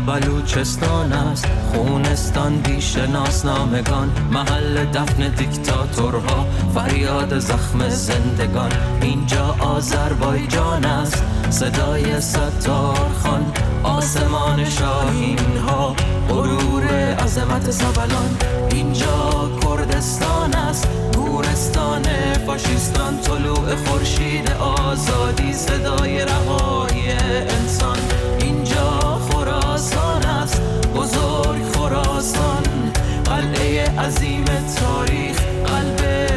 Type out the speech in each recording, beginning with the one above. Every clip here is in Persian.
بلوچستان است، خونستان بی‌شناسنامگان، محل دفن دیکتاتورها، فریاد زخم زندگان. اینجا آذربایجان است، صدای ستارخان، آسمان شاهین ها، غرور عظمت سبلان. اینجا کردستان است، گورستان فاشیستان، طلوع خورشید آزادی، صدای رهایی انسان. اینجا خراسان است، بزرگ خراسان، قلعه عظیم تاریخ، قلب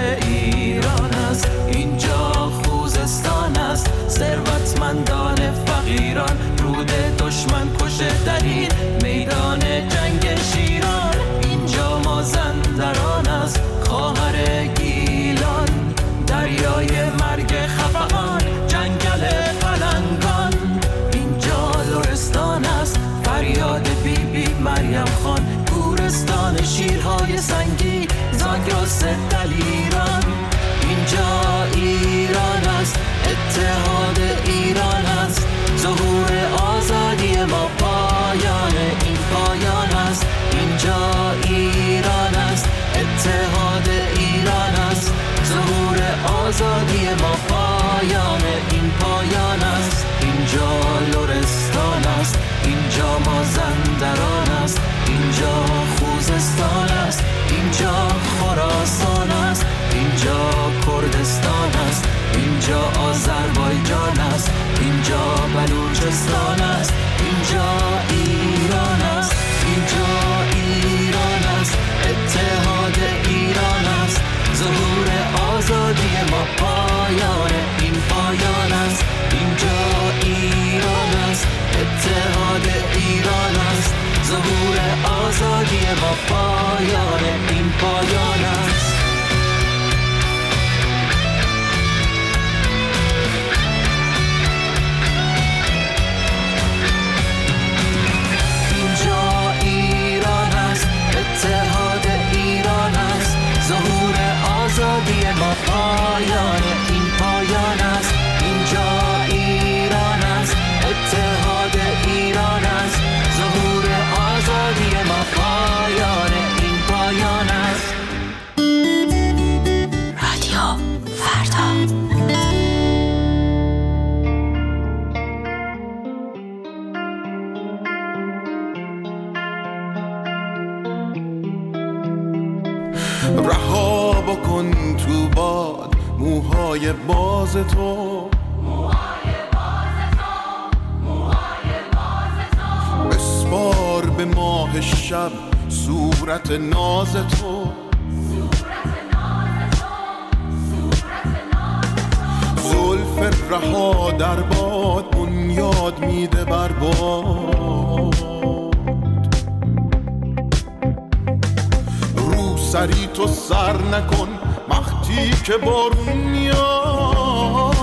ایران است. اینجا خوزستان است، ثروتمندان فقیران، رود دشمن کشه در این میدان جنگ شیران. اینجا مازندران است، خواهر گیلان، دریای مرگ خفقان، جنگل پلنگان. اینجا لرستان است، فریاد بی بی مریم خان، گورستان شیرهای سنگی، زاگرس دلیران. اینجا ایران است، اتحاد ایران است، ظهور آزادی ما، پایان این پایان است. اینجا ایران است، اتحاد ایران است، ظهور آزادی ما، پایان این پایان است. اینجا لرستان است، اینجا مازندران است، اینجا خوزستان است، اینجا خراسان است، اینجا کردستان است، اینجا آذربایجان است، اینجا بلوچستان است، اینجا ایران است، اینجا ایران است، اتحاد ایران است، ظهور آزادی ما، پایان این پایان است. اینجا ایران است، اتحاد ایران است، ظهور آزادی ما، پایان این پایان است. اینجا ایران است، اتحاد ایران است، ظهور آزادی ما، پایان این پایان است. اینجا ایران است، اتحاد ایران است، ظهور آزادی ما، پایان این پایان است. رادیو فردا. رها بکن تو باد موهای باز تو، بسپار به ماه شب صورت ناز تو. زلف رها در باد بنیاد میده بر باد، رو سری تو سر نکن وقتی که بارون میاد.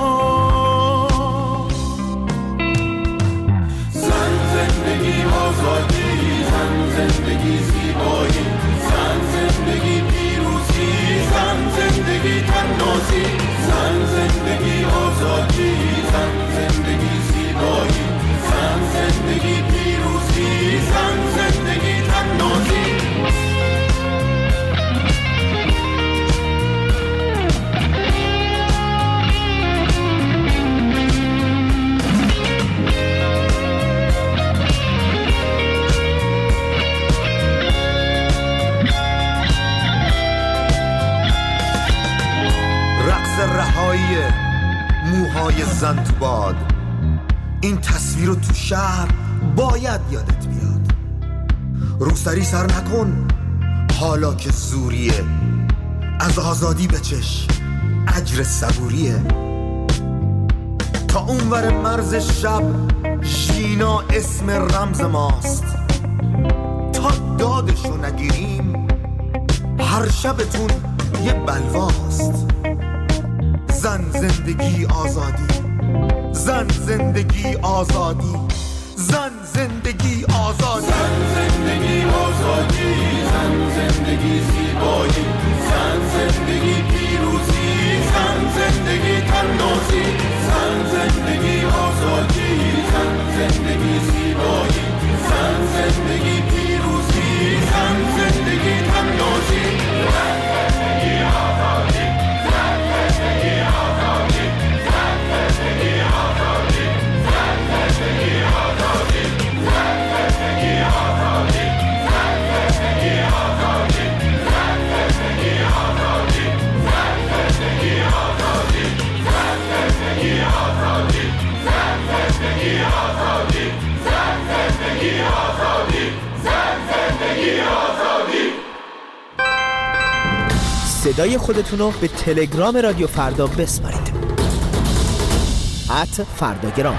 زن زندگی آزادی، زن زندگی زیبایی، زن زندگی پیروزی، زن زندگی تنازی، زن زندگی آزادی، زن زندگی زیبایی، زن زندگی پیروزی، زن زندگی تنازی. رهایی موهای زن تو باد، این تصویر رو تو شهر باید یادت بیاد. روسری سر نکن حالا که زوریه، از آزادی بچش اجر صبوریه. تا اونور مرز شب ژینا اسم رمز ماست، تا دادشو نگیریم هر شبتون یه بلواست. زن زندگی آزادی، زن زندگی آزادی، زن زندگی آزادی، زن زندگی آزادی، زن زندگی زیبایی، زن زندگی پیروزی، زن زندگی تنازی، زن زندگی آزادی، زن زندگی زیبایی، زن صدای خودتون رو به تلگرام رادیو فردا بسپارید. @فرداگرام.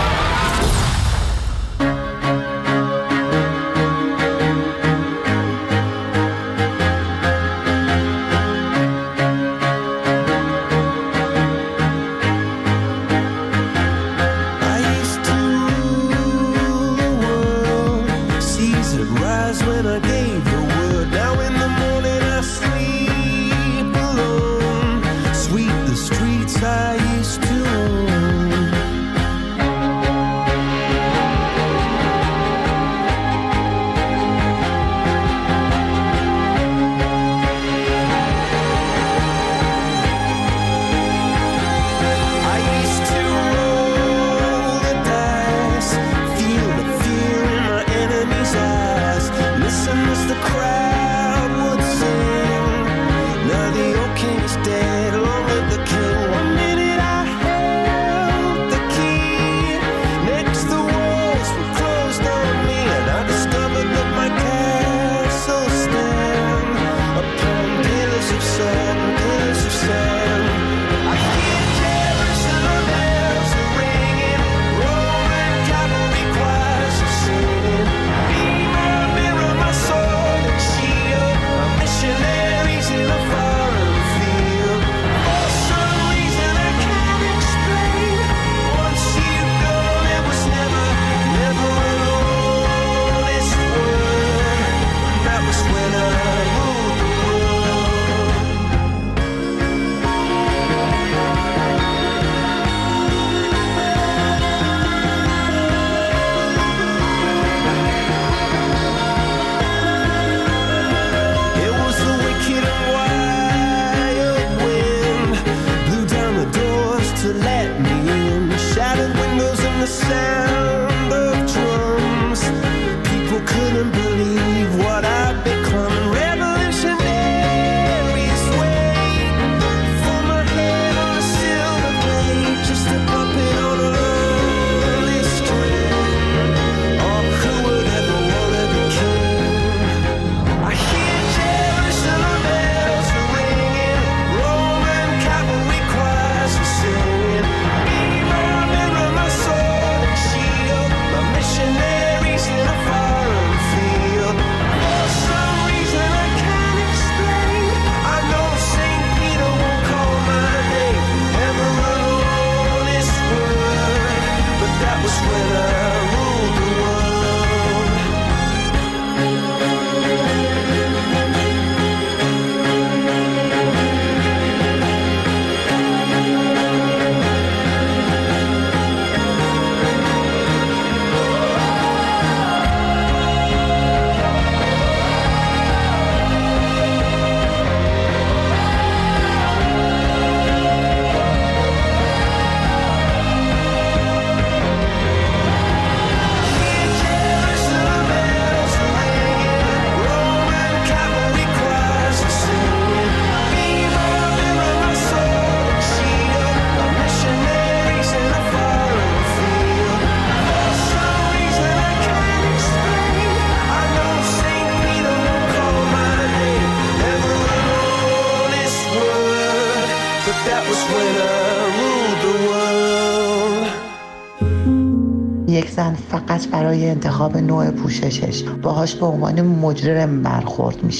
یک زن فقط برای انتخاب نوع پوششش باهاش به عنوان مجرم برخورد میشه.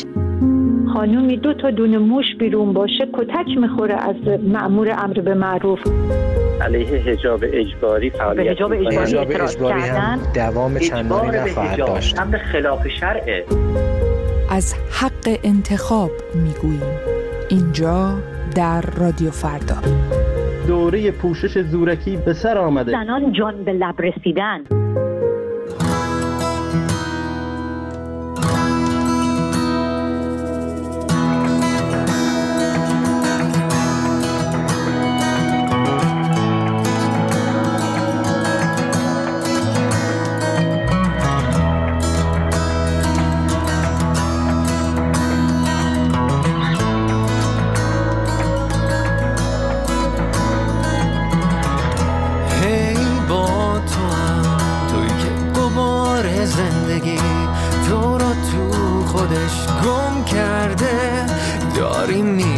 خانومی 2 تا دونه موش بیرون باشه کتک میخوره از مأمور امر به معروف. علیه حجاب اجباری فعالیت حجاب اجباری هم دوام چندانی نخواهد داشت. امر خلاف شرعه. از حق انتخاب میگوییم اینجا در رادیو فردا. دوره پوشش زورکی به سر آمده. زنان جان به لب رسیدن. تو رو تو خودش گم کرده، داری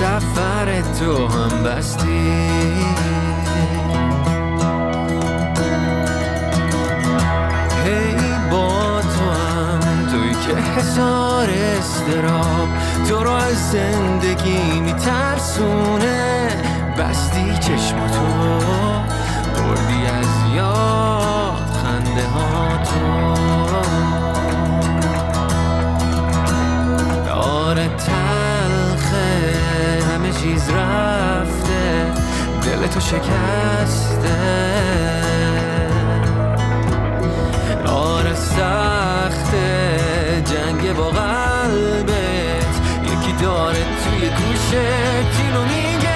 سفر تو هم بستی. هی با تو هم توی که حسار استراب تو رو از زندگی میترسونه. بستی چشماتو بردی از یاد خنده ها تو. داره تلخه همه چیز رفته دل تو شکسته. داره سخته جنگ با قلبت یکی داره توی گوشت اینو میگه.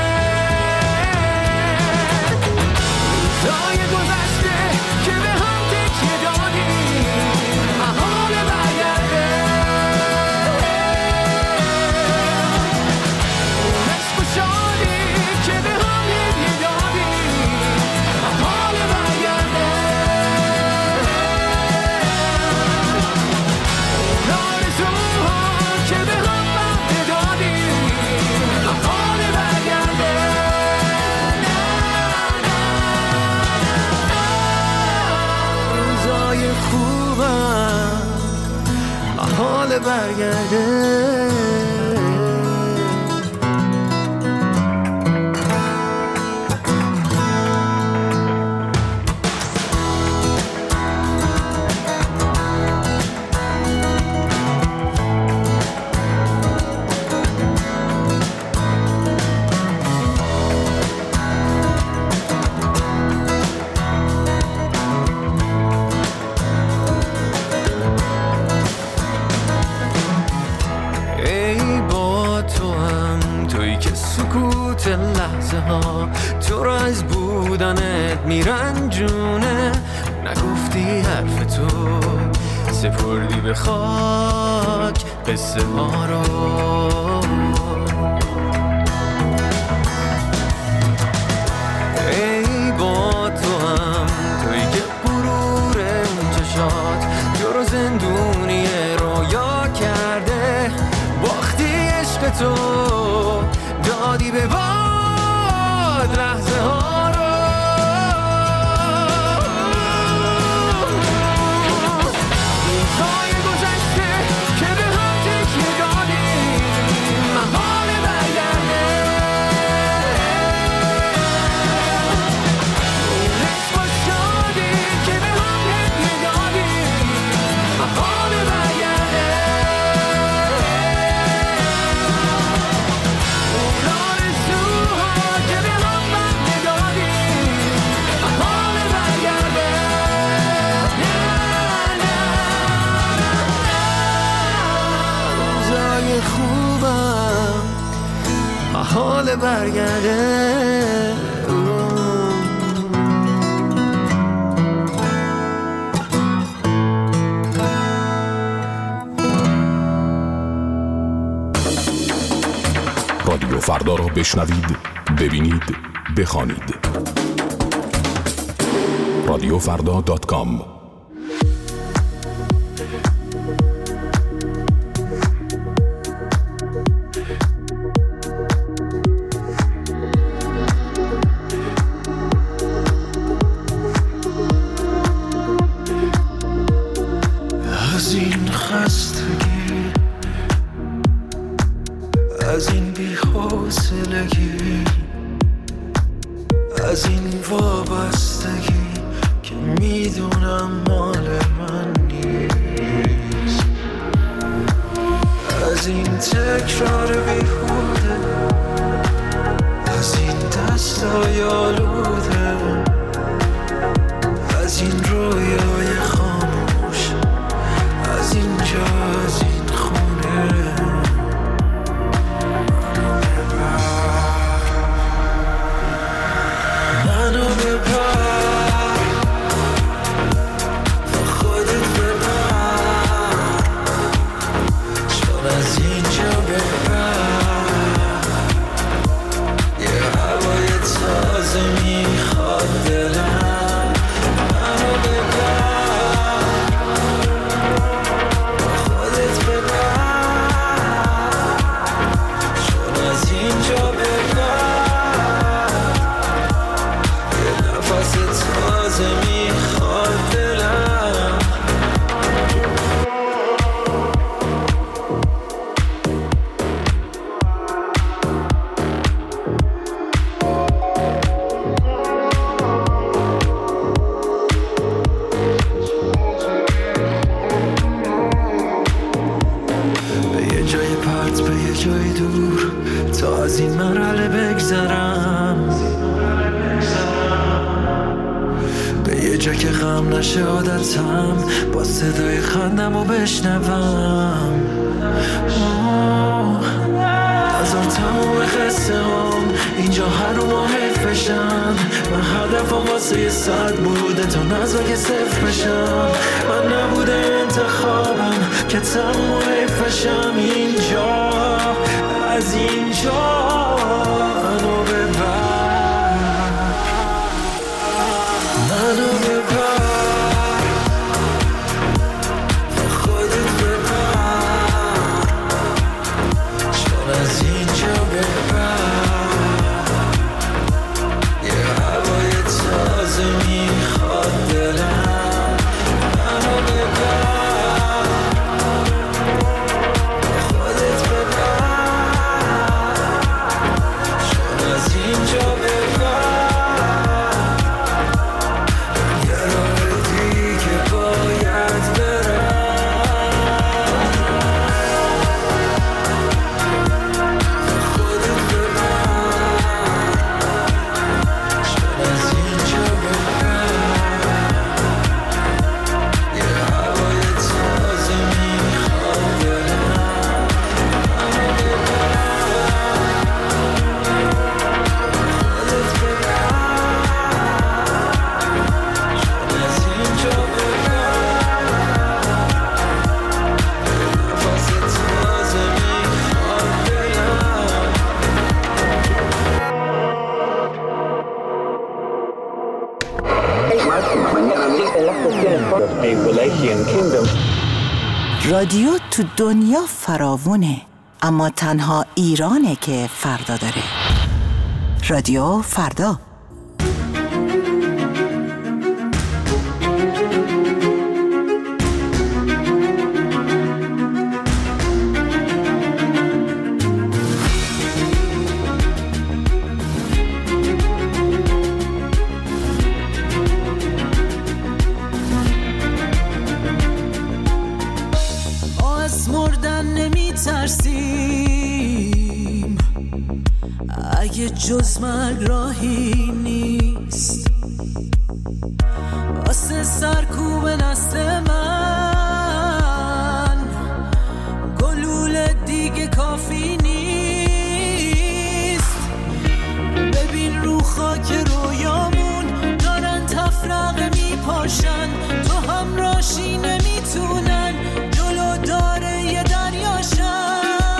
روزای گذشته که به هم تکیه دادیم محال برگرده. عشق و شادی که به هم هدیه دادیم محال برگرده. اون آرزوها که به هم وعده دادیم محال برگرده. روزای خوبم محال برگرده. لحظه ها تو رو از بودنت میرنجونه. نگفتی حرف تو سپردی به خاک قصه ها رو. ای با تو هم توی که غرور اون چشات تو رو زندونی رویا کرده. باختی عشق تو دادی به باد لحظه ها رو. روزای گذشته که به هم تکیه دادیم محال برگرده. اون عشق و شادی که به هم هدیه دادیم محال برگرده. خوبم محال برگرده. رادیو فردا را بشنوید، ببینید، بخوانید. radiofrda.com. از این خستگی، از این بی‌حوصلگی، از این وابستگی که میدونم تازه میخواد دلم. جای دور تا از این مرحله بگذرم، به یه جا که غم نشه عادتم، با صدای خندم رو بشنوم. هزار تمام قصه هم اینجا هر ماه حیف بشن. من هدفم واسه یه صد بوده تا نزاک صفر بشم. من نبوده انتخابم که تمام حیف بشم. اینجا از اینجا منو ببر، منو ببر، خودت ببر، چون از اینجا ببر. یه هوای تازه میخواد دلم. منو ببر، خودت ببر، چون از اینجا ببر. یه راه دیگه باید برم. خودت ببر، چون از اینجا ببر. یه هوای تازه میخواد دلم. منو ببر، خودت ببر، چون از اینجا ببر. نفس تازه میخواد دلم. رادیو تو دنیا فراوونه، اما تنها ایرانه که فردا داره. رادیو فردا. ما از مردن نمی ترسیم، اگه جز مرگ راهی نیست. واسه سرکوب نسل من گلوله دیگه کافی نیست. ببین رو خاک رویامون دارن تفرقه میپاشن، تو همراشی نمیتونن جلو داره یه دریاشن.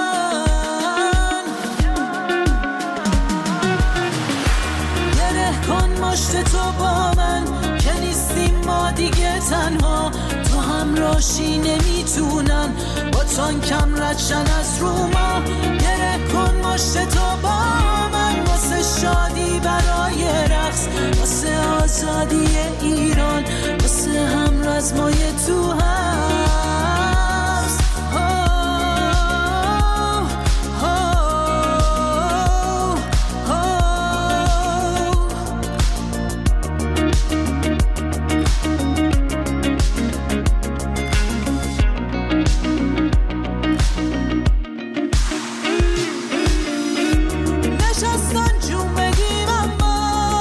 گره کن مشت تو با من که نیستیم ما دیگه تنها. تو همراشی نمیتونن با تانکم ردشن از رو ما. گره کن مشت تو با من واسه شادی برای رقص، واسه آزادی ایران، واسه هم رزمای تو هست. نشستن جون بگیم اما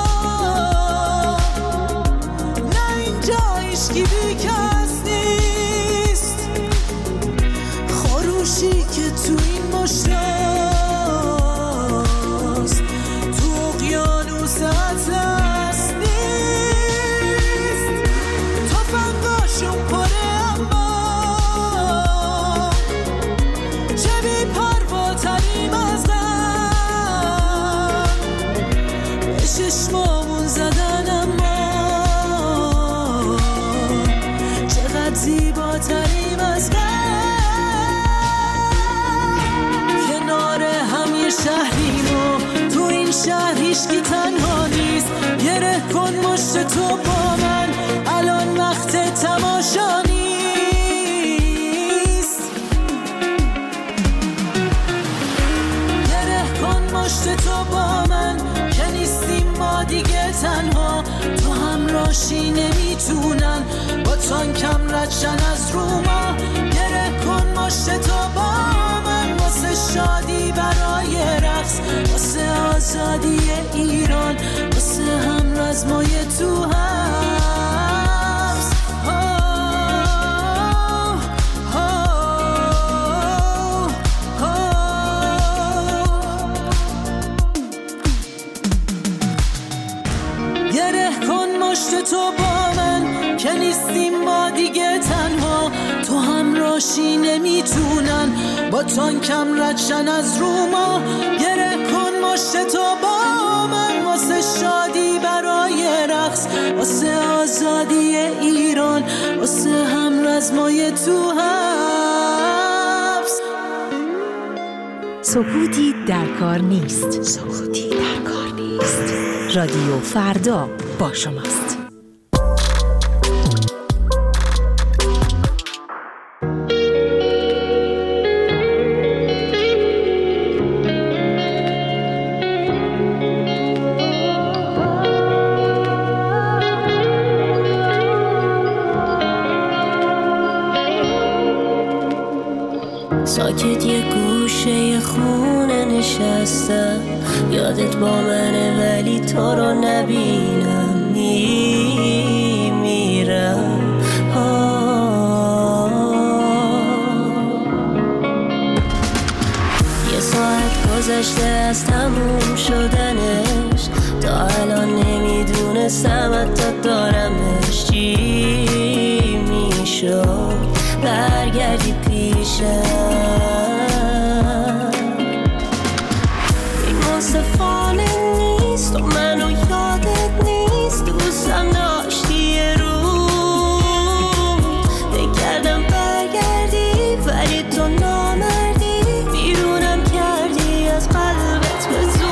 نه اینجا هیچکی بیکس نیست. خروشی که تو این مشتاست تو اقیانوس اطلس نیست. تفنگاشون پره اما چه بی پرواتریم از غم. به چشمامون زدن اما چقدر زیباتریم از غم. کنار هم یه شهریم و تو این شهر هیچکی تنها نیست. گره کن مشت تو با من تو همراشی نمیتونن با تانکم ردشن از رو ما. گره کن مشت تو با من واسه شادی برای رقص، واسه آزادی ایران، واسه هم رزمای تو حبس. گره کن مشت تو با من که نیستیم ما دیگه تنها، تو همراشی نمیتونن با تانکم ردشن از رو ما. گره کن مشت تو با من واسه شادی برای رقص، واسه آزادی ایران، واسه هم رزمای تو حبس. سکوتی در کار نیست. سکوتی در کار نیست. رادیو فردا با شماست. ساکت یه گوشه خونه نشستم، یادت با منه ولی تو رو نبینم، میمیرم. یه ساعت گذشته از تموم شدنش، تا الان نمیدونستم حتی دارمش. چی میشد برگردی پیشم؟ این منصفانه نیست و منو یادت نیست، دوستم داشتی یه رو بگردم برگردی ولی تو نامردی، بیرونم کردی از قلبت به زور.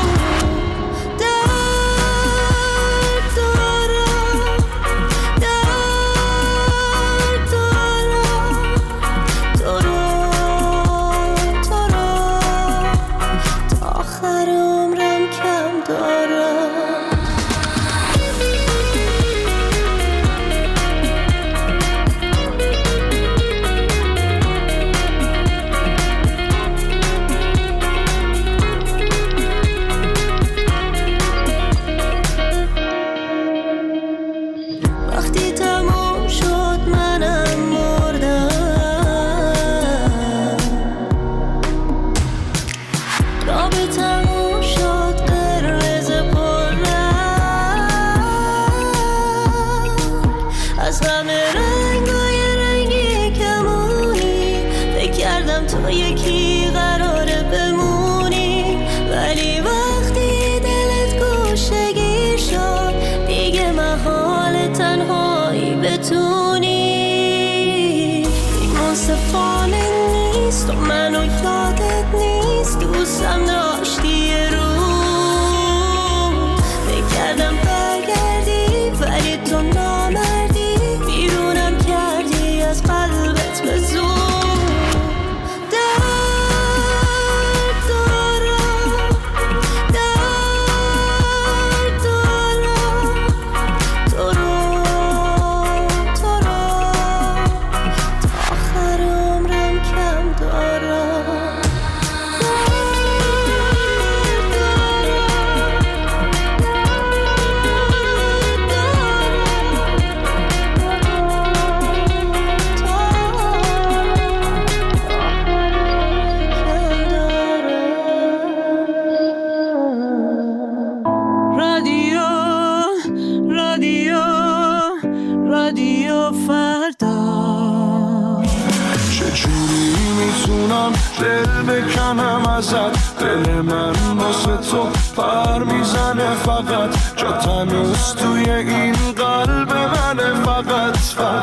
دل بکنم ازت، دل من واسه تو پر میزنه فقط، جا تنوز توی این قلب منه فقط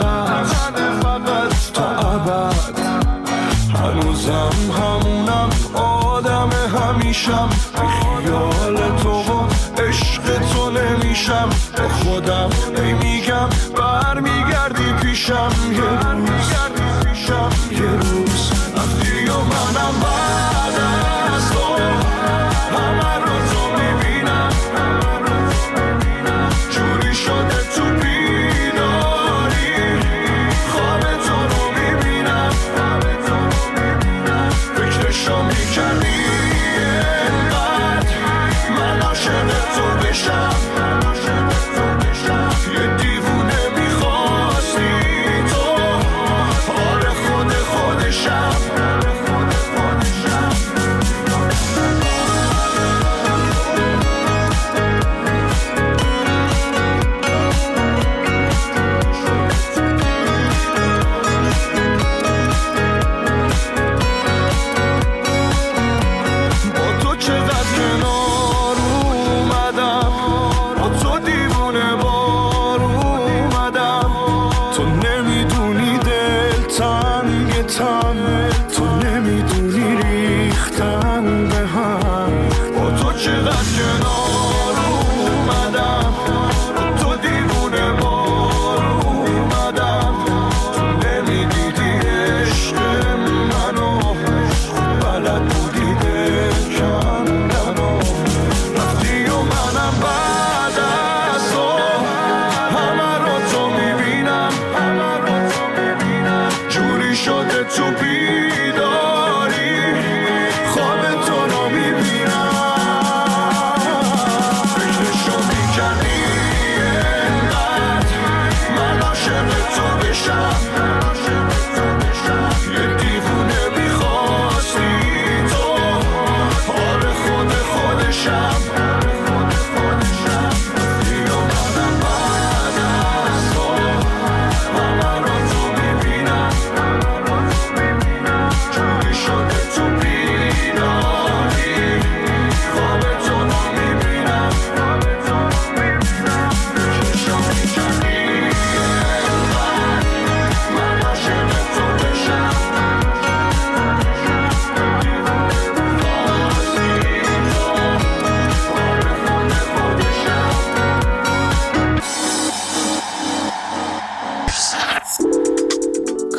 تا ابد. هنوزم همونم آدم همیشم، بی خیال تو و عشق تو نمیشم، با خودم میگم برمیگردی پیشم یه روز رفتی و منم بعد از تو همه رو تو میبینم، چون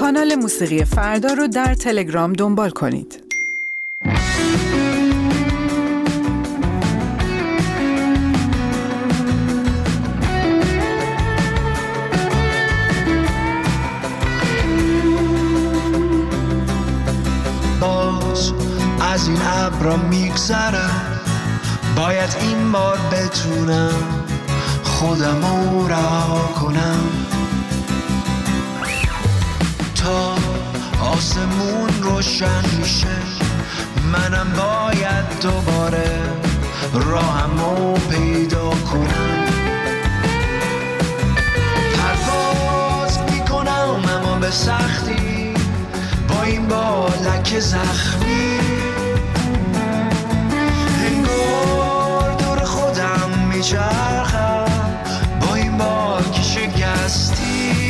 کانال موسیقی فردا رو در تلگرام دنبال کنید. باز از این ابرا میگذرم، باید این بار بتونم خودمو رها کنم تا آسمون روشن میشه. منم باید دوباره راهمو پیدا کنم. پرواز میکنم اما به سختی، با این بالک زخمی انگار دور خودم میچرخم، با این بالک شکستی.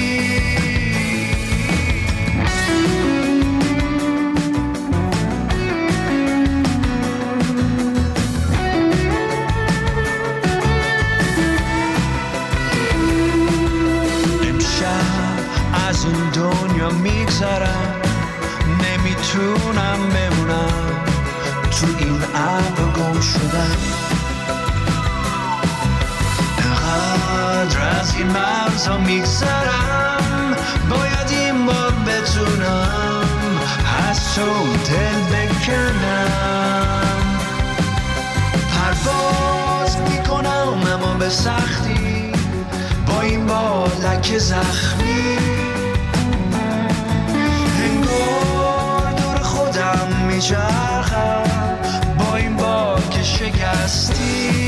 از این دنیا میگذرم، نمیتونم بمونم تو این ابر گم شدم. انقدر از این مرزا میگذرم، باید این بار بتونم از تو دل بکنم. پرواز میکنم اما به سختی، با این بالک زخمی انگار دور خودم میچرخم، با این بالک شکستی.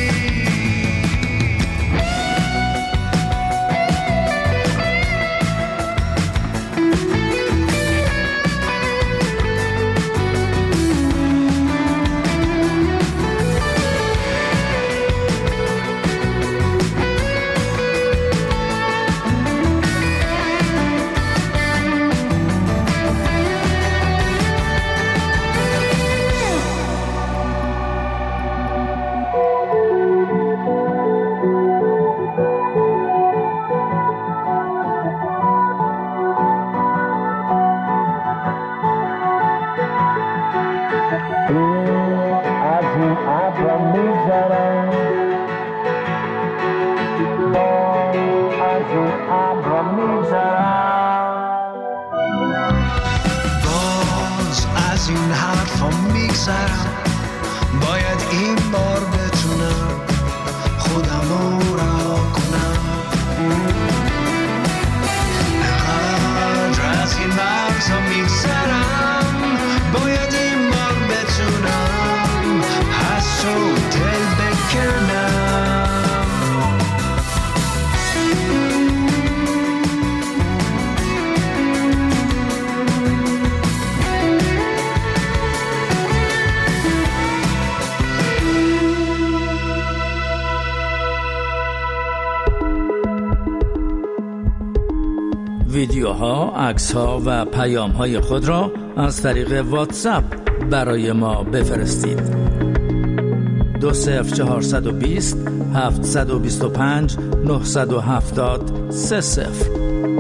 باید این بار بتونم خودمو رها کنم. انقدر از این مرزا میگذرم، باید این بار بتونم از تو دل بکنم. ویدیوها، عکس‌ها و پیام‌های خود را از طریق واتساپ برای ما بفرستید. 20420 725 970 30.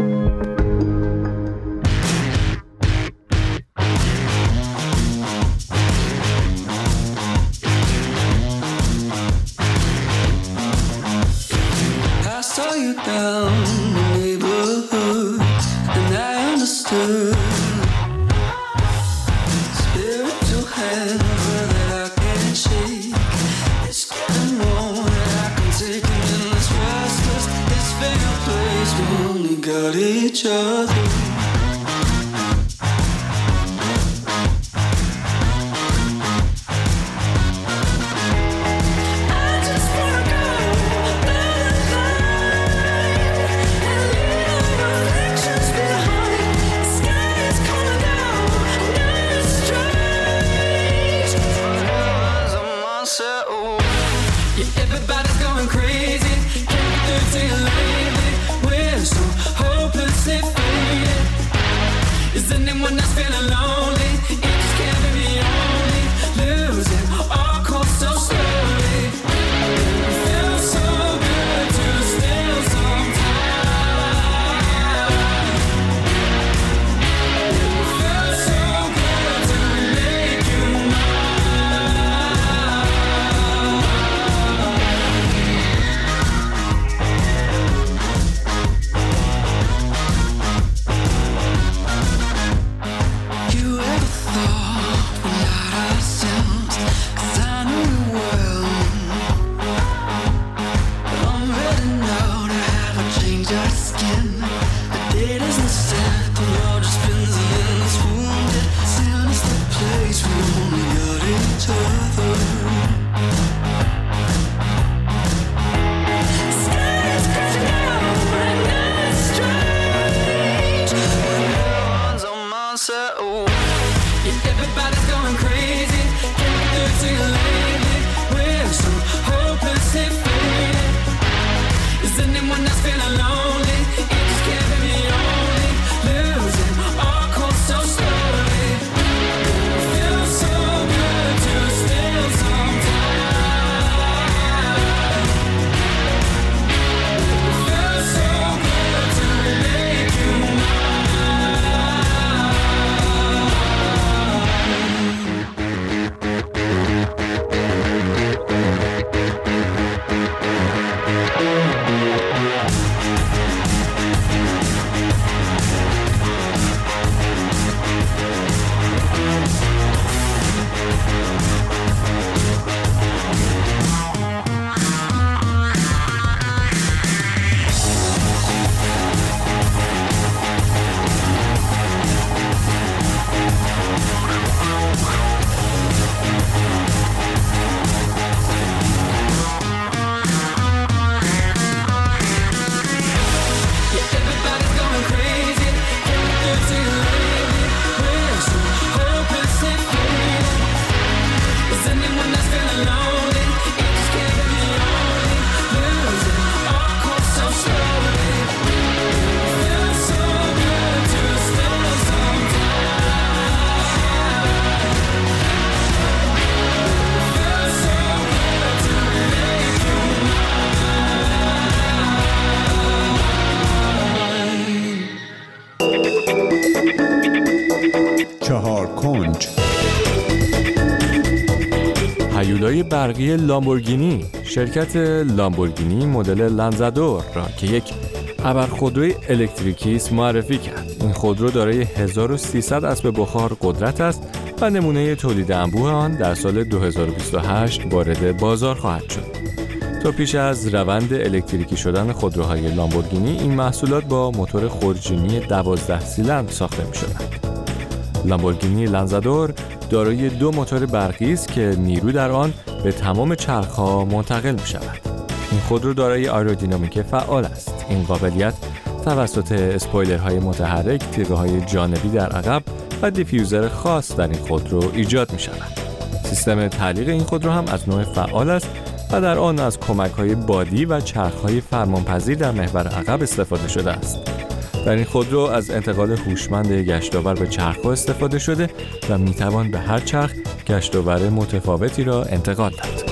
Everybody's going crazy, can't get through to you lately. We're so hopelessly faded. anyone that's feeling lonely, it just carry me only, losing all cold so slowly. It feels so good to steal some time. It feels so good to make you هیولای برقی لامبورگینی. شرکت لامبورگینی مدل لنزادور را که یک ابرخودروی الکتریکی است معرفی کرد. این خودرو دارای 1300 اسب بخار قدرت است و نمونه تولید انبوه آن در سال 2028 وارد بازار خواهد شد. تا پیش از روند الکتریکی شدن خودروهای لامبورگینی، این محصولات با موتور خورجینی 12 سیلندر ساخته می‌شدند. لامبورگینی لنزادور دارای 2 موتور برقی است که نیرو در آن به تمام چرخ‌ها منتقل می‌شود. این خودرو دارای آیرودینامیک فعال است. این قابلیت توسط اسپویلرهای متحرک، تیغه‌های جانبی در عقب و دیفیوزر خاص در این خودرو ایجاد می‌شود. سیستم تعلیق این خودرو هم از نوع فعال است و در آن از کمک‌های بادی و چرخ‌های فرمانپذیر در محور عقب استفاده شده است. در این خودرو از انتقال هوشمند گشتاور به چرخ‌ها استفاده شده و می‌توان به هر چرخ گشتاور متفاوتی را انتقال داد.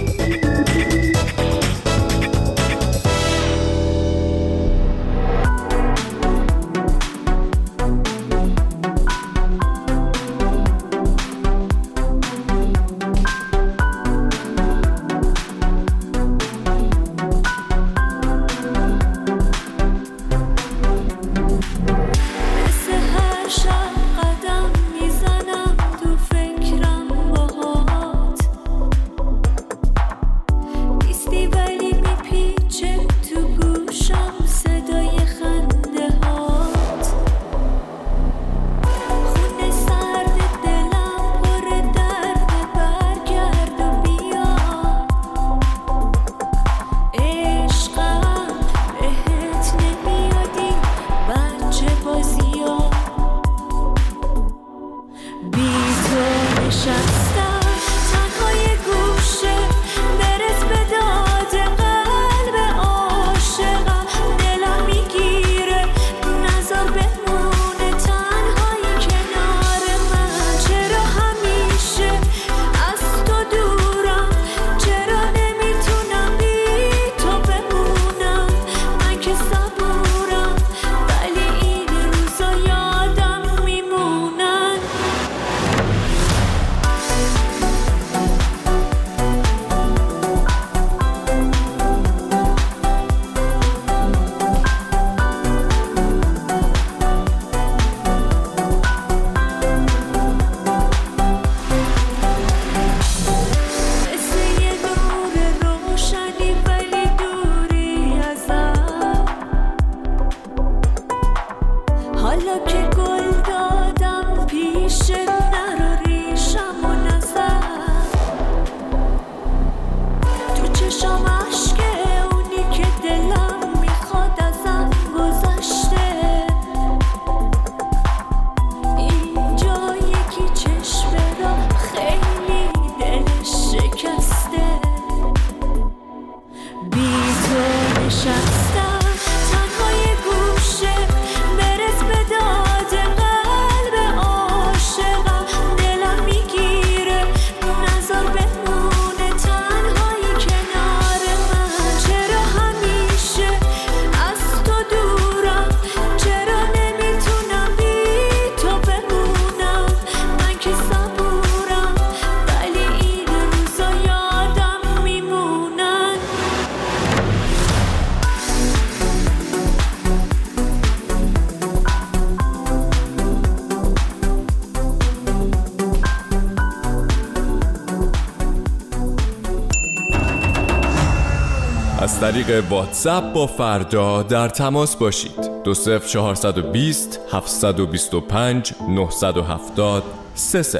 از طریق واتساپ با فردا در تماس باشید. 20420 725 970 30.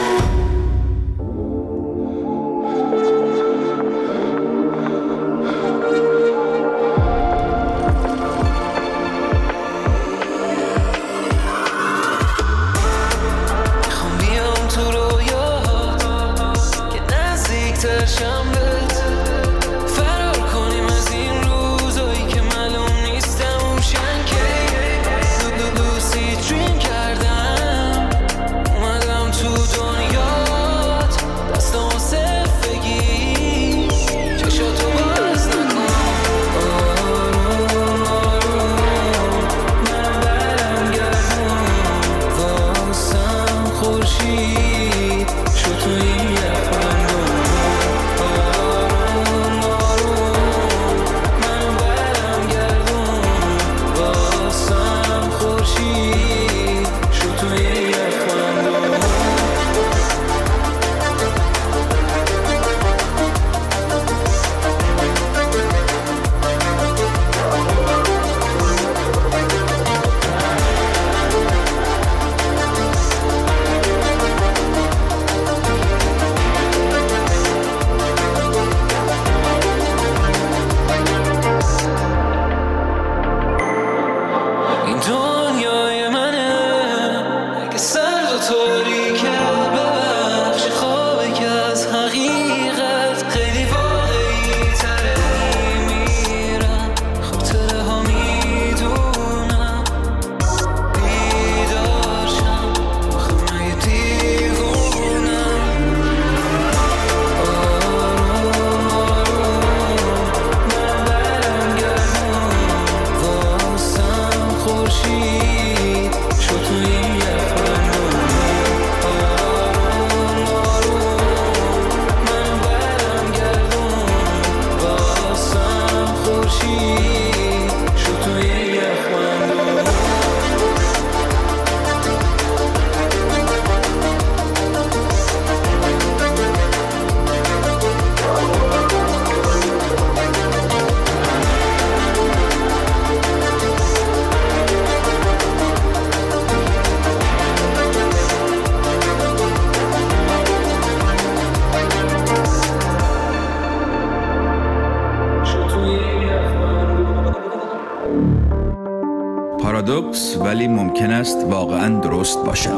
پارادوکس ولی ممکن است واقعاً درست باشد.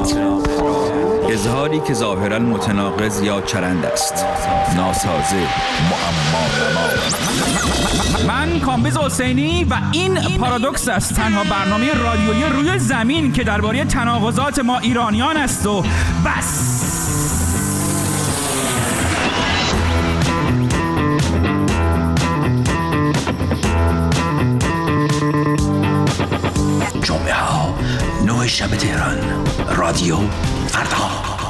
اظهاری که ظاهراً متناقض یا چرند است. ناسازه، معما. من کامبیز حسینی و این پارادوکس است، تنها برنامه رادیویی روی زمین که درباره تناقضات ما ایرانیان است و بس. جمعه ها 9 شب تهران، رادیو فردا.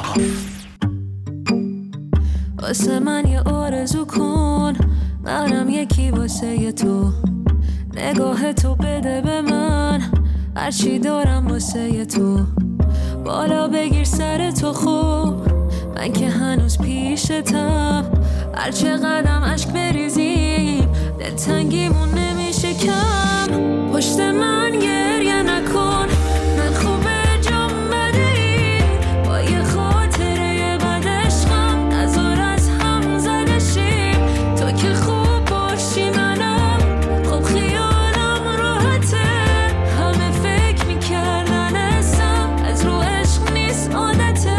واسه من یه آرزو کن، منم یکی واسه تو. نگاه تو بده به من، هرچی دارم واسه تو. بالا بگیر سر تو خوب، من که هنوز پیشتم. هر چه قدم عشق بریزیم، دلتنگیمون نمیشه کم. پشت من گریه نکن، من خوبه جام بده. با یه خاطره بد عشقم نذار از هم زده شیم. تو که خوب باشی منم خوب خیالم راحته. همه فکر میکردن اسم از رو عشق نیست عادته.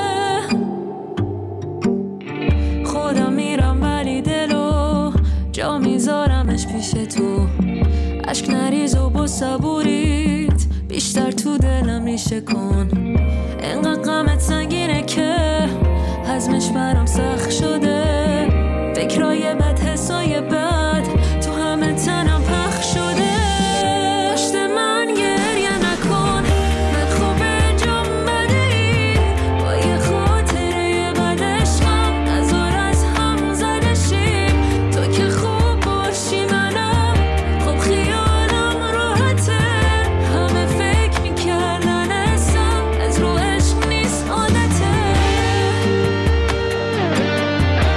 خودم میرم ولی دلو جا میذارمش پیش تو. عشق نریز و با صبوریت بیشتر تو دلم ریشه کن. اینقدر غمت سنگینه که هضمش برام سخت شده. فکرای بد، حسای بد تو همه تنم پخش شده. پشت من گریه نکن، من خوبه جام بده. با یه خاطره بد عشقم نذار از هم زده شیم. تو که خوب باشی منم خوب خیالم راحته. همه فکر میکردن اسم از رو عشق نیست عادته.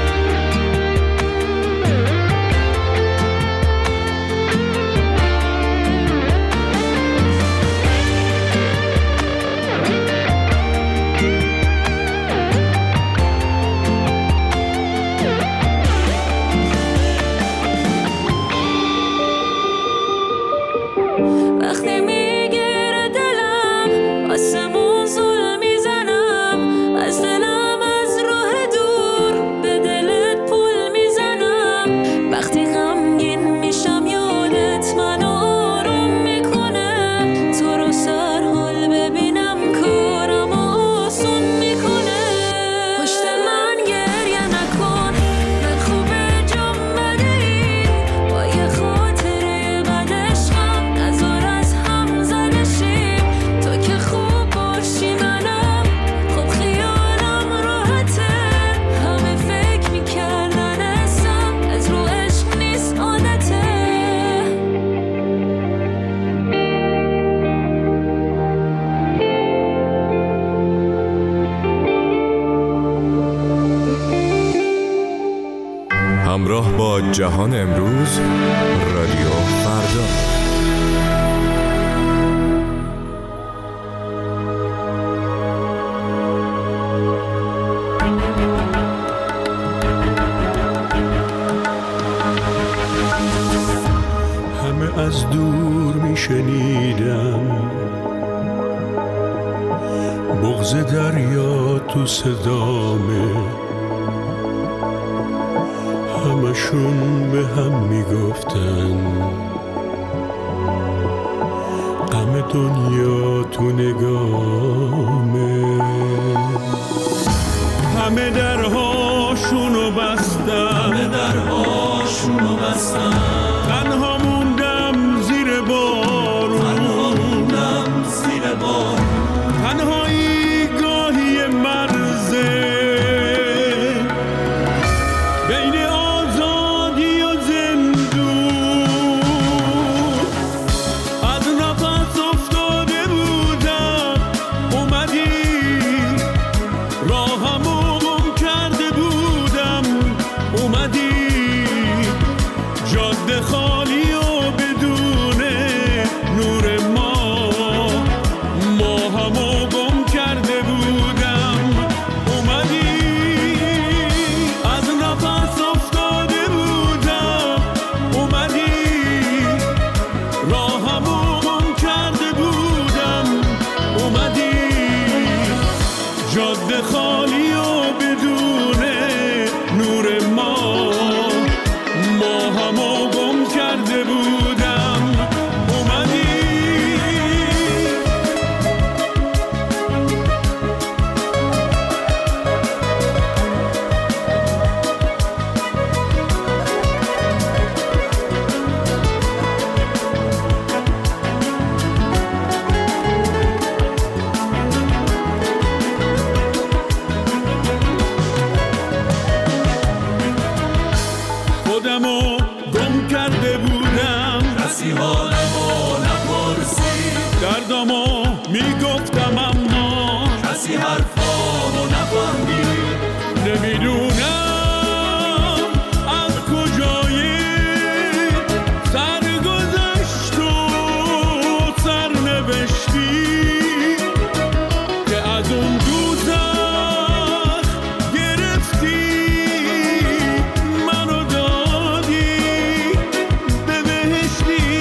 وقتی میگیره دلم آسمون زل میزنم، از دلم از راه دور به دلت پل میزنم. وقتی غمگین میشم یادت منو آروم میکنه، تو رو سر حال ببینم کارم آسون میکنه. پشت من گریه نکن، من خوبه جام بده این با یه خاطره بد عشقم، نزار از هم زده شیم. تو که خوب باشی منم خب خیالم راحته، همه فکر میکردن اسم از رو عشق نیست عادته. همراه با جهان امروز، رادیو فردا. همه از دور میشنیدم بغض دریا تو صدامه، همشون به هم میگفتن غم دنیا تو نگامه. همه درهاشونو بستن، تنها موندم زیر بارون، تنهایی گاهی مرزه بین آزادی و زندون. از نفس افتاده بودم اومدی، راهمو گم کرده بودم اومدی، جاده خالی و بدون نور ما همو گم کرده بودم اومدی. از نفس افتاده بودم اومدی، راهمو گم کرده بودم اومدی، جاده خالی و بدون نور ما همو گم کرده بودم اومدی. خودمو گم کرده بودم، کسی حالمو نپرسید، دردمو میگفتم اما کسی حرفامو نفهمید. نمیدونم از کجای سرگذشت و سرنوشتی که از اون دوزخ گرفتی منو دادی به بهشتی،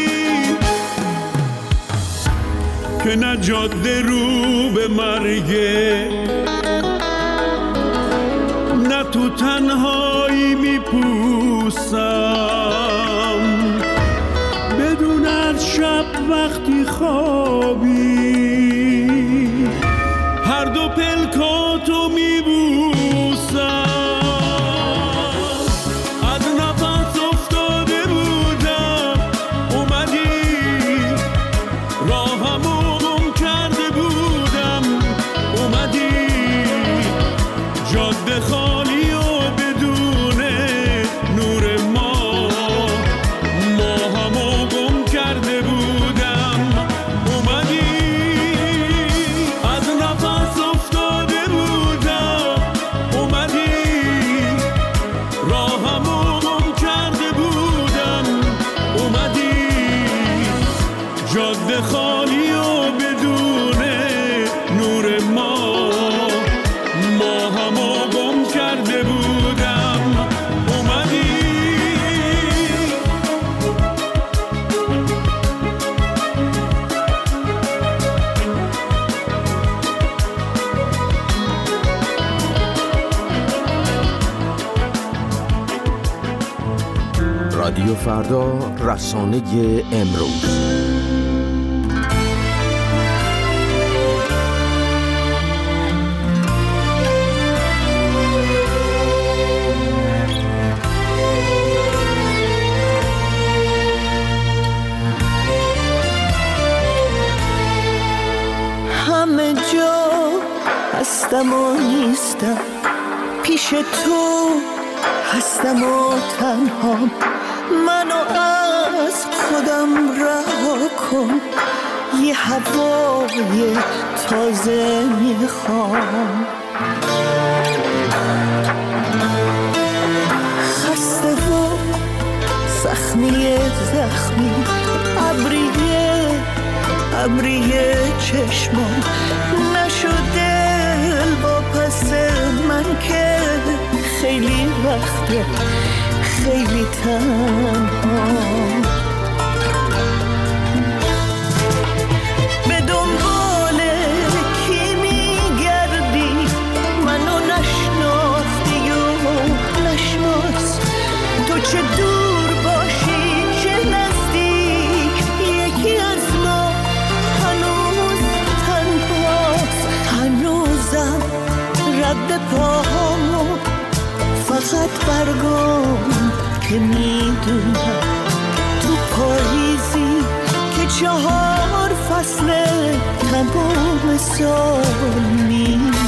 که نه جاده رو به مرگه نه تو تنهایی میپوسم، بدون از شب وقتی خوابی هر دو پلکاتو میبوسم. از نفس افتاده بودم اومدی، راهمو گم کرده بودم اومدی، جاده خالی و بدون نور ما همو گم کرده بودم اومدی. از نفس افتاده بودم اومدی، راهمو گم کرده بودم اومدی، جاده خالی و بدون نور ما همو گم کرده بودم اومدی. رادیو فردا، رسانه امروز. همه جا هستم و نیستم، پیش تو هستم و تنها، منو از خودم رها کن، یه هوای تازه میخوام. خسته و زخمی ابریه چشمام نشده با پس من که خیلی وقته خیلی تنها. به دنبال کی میگردی؟ منو نشناختی و نشناس، تو چه دور باشی چه نزدیک، یکی از ما هنوز تنهاست. هنوزم رد پاهامو فقط برگام که میدونم تو پاییزی که 4 فصل تمام سال میدونم.